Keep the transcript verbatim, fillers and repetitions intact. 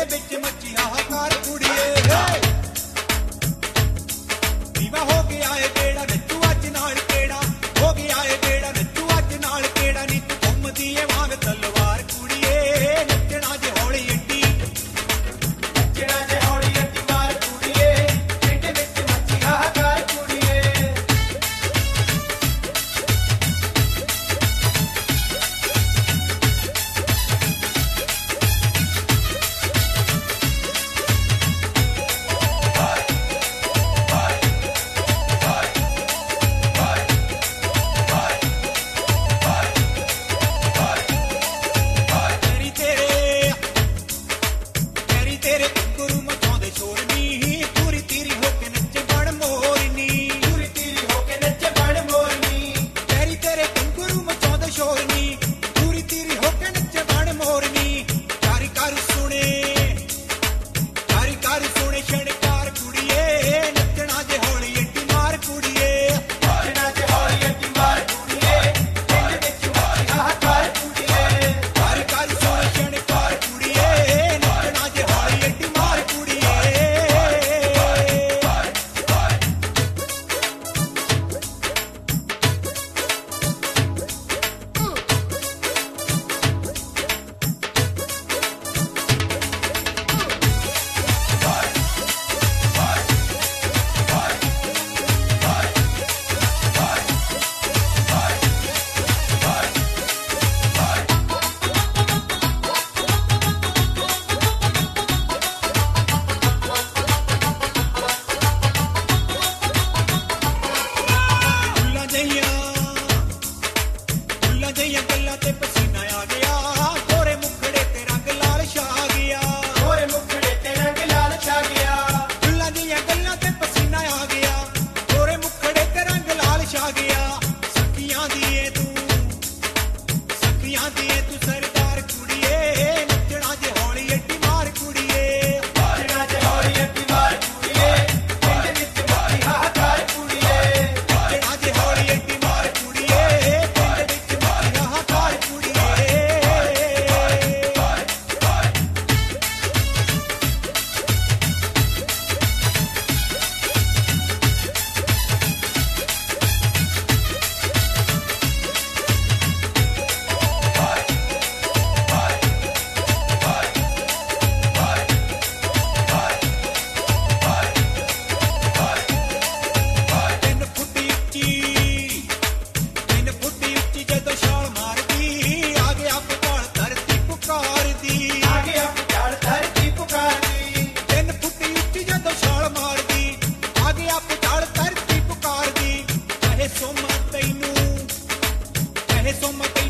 ਵਿੱਚ ਮੱਚੀ ਹਾਹਾਕਾਰ ਕੁੜੀਏ ਦੀਵਾ ਹੋ ਗਿਆ ਏ ਬੇੜਾ ਨੱਚੂ ਅੱਜ ਨਾਲ ਕਿਹੜਾ ਹੋ ਗਿਆ ਏ ਬੇੜਾ ਨੱਚੂ ਅੱਜ ਨਾਲ ਕਿਹੜਾ ਨੀ ਤੂੰ ਘੁੰਮਦੀ ਏ ਵਾਂਗ ਤਲਵਾਰ ਕੁੜੀਏ ਨੱਚਣਾ ਜੇ ਹੌਲੀ ਏਡੀ ਨੱਚਣਾ ਜੇ ਹੌਲੀ ਏਡੀ ਮਾਰ ਕੁੜੀਏ ਪਿੰਡ ਵਿੱਚ ਮੱਚੀ ਹਾਹਾਕਾਰ ਕੁੜੀਏ Somos